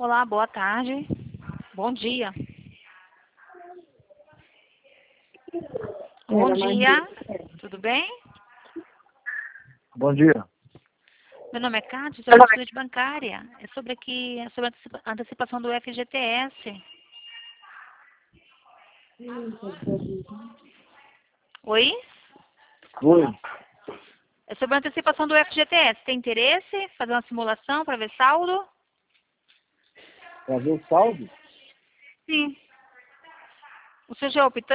Olá, boa tarde. Bom dia. Bom dia. Tudo bem? Bom dia. Meu nome é Cátia, sou estudante bancária. É sobre a antecipação do FGTS. Oi? Oi. É sobre a antecipação do FGTS. Tem interesse? Fazer uma simulação para ver saldo? Para ver o saldo? Sim. O senhor já optou?